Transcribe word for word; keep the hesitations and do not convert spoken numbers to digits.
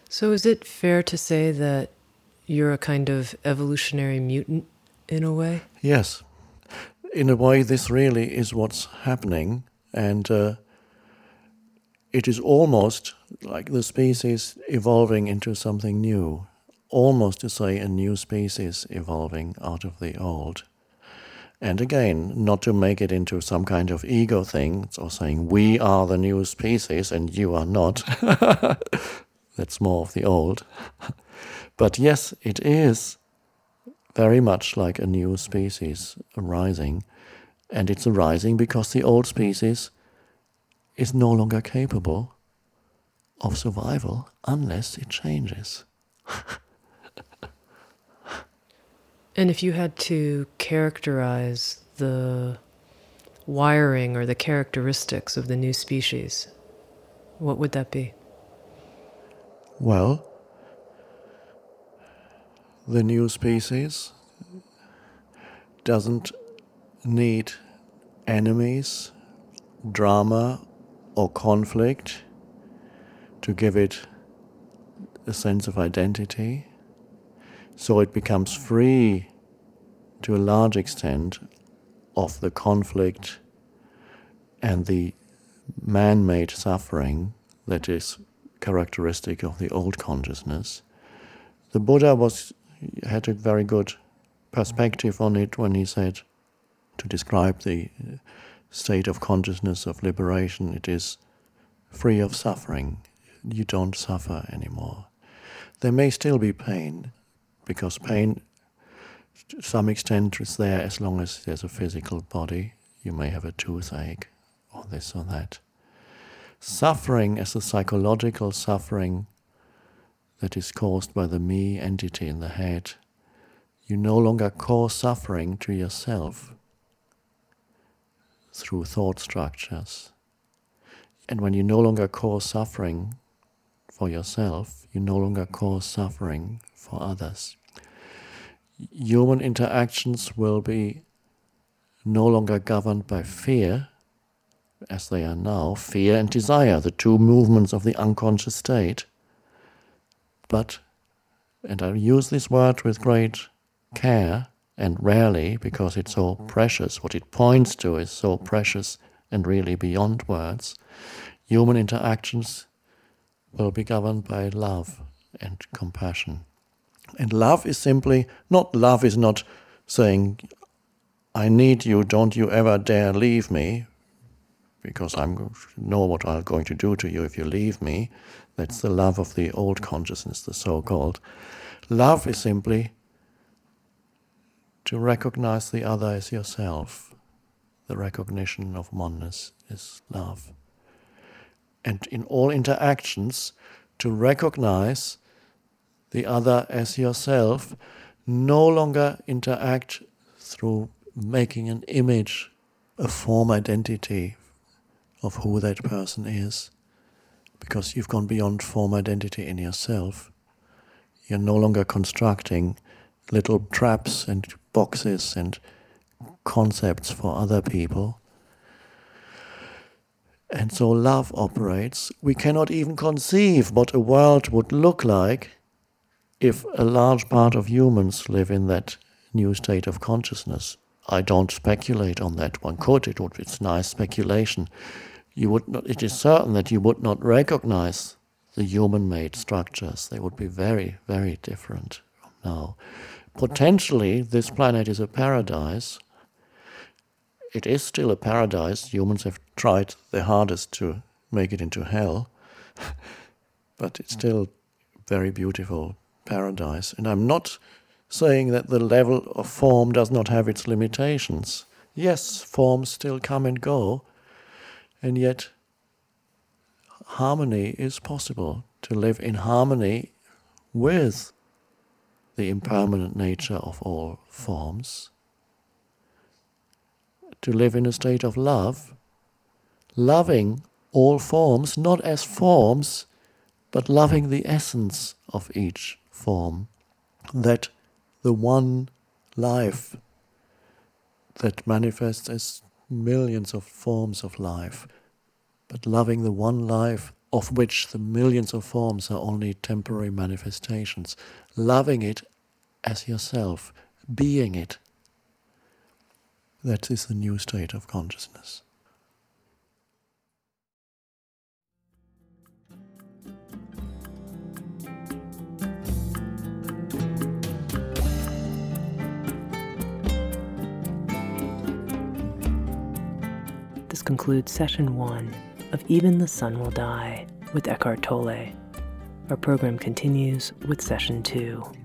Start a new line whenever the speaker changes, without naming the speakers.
So is it fair to say that you're a kind of evolutionary mutant in a way?
Yes. In a way, this really is what's happening, and uh, it is almost like the species evolving into something new, almost to say a new species evolving out of the old. And again, not to make it into some kind of ego thing, or saying we are the new species and you are not. That's more of the old. But yes, it is very much like a new species arising. And it's arising because the old species is no longer capable of survival unless it changes.
And if you had to characterize the wiring or the characteristics of the new species, what would that be?
Well, the new species doesn't need enemies, drama, or conflict to give it a sense of identity. So it becomes free to a large extent of the conflict and the man-made suffering that is characteristic of the old consciousness. The Buddha was had a very good perspective on it when he said, to describe the state of consciousness of liberation, it is free of suffering. You don't suffer anymore. There may still be pain, because pain to some extent is there as long as there's a physical body. You may have a toothache or this or that. Suffering as a psychological suffering that is caused by the me entity in the head, you no longer cause suffering to yourself through thought structures. And when you no longer cause suffering for yourself, you no longer cause suffering for others. Human interactions will be no longer governed by fear, as they are now, fear and desire, the two movements of the unconscious state. But, and I use this word with great care and rarely because it's so precious, what it points to is so precious and really beyond words, human interactions will be governed by love and compassion. And love is simply, not love is not saying, I need you, don't you ever dare leave me, because I know what I'm going to do to you if you leave me. That's the love of the old consciousness, the so-called. Love is simply to recognize the other as yourself. The recognition of oneness is love. And in all interactions, to recognize the other as yourself, no longer interact through making an image, a form identity of who that person is, because you've gone beyond form identity in yourself. You're no longer constructing little traps and boxes and concepts for other people. And so love operates. We cannot even conceive what a world would look like if a large part of humans live in that new state of consciousness. I don't speculate on that. One could. It would. It's nice speculation. You would not. It is certain that you would not recognize the human-made structures. They would be very, very different from now. Potentially, this planet is a paradise. It is still a paradise. Humans have tried their hardest to make it into hell, but it's still very beautiful paradise. And I'm not saying that the level of form does not have its limitations. Yes, forms still come and go, and yet harmony is possible, to live in harmony with the impermanent nature of all forms, to live in a state of love, loving all forms, not as forms, but loving the essence of each form, that the one life that manifests as millions of forms of life, but loving the one life of which the millions of forms are only temporary manifestations. Loving it as yourself, being it. That is the new state of consciousness.
This concludes session one of Even the Sun Will Die with Eckhart Tolle. Our program continues with session two.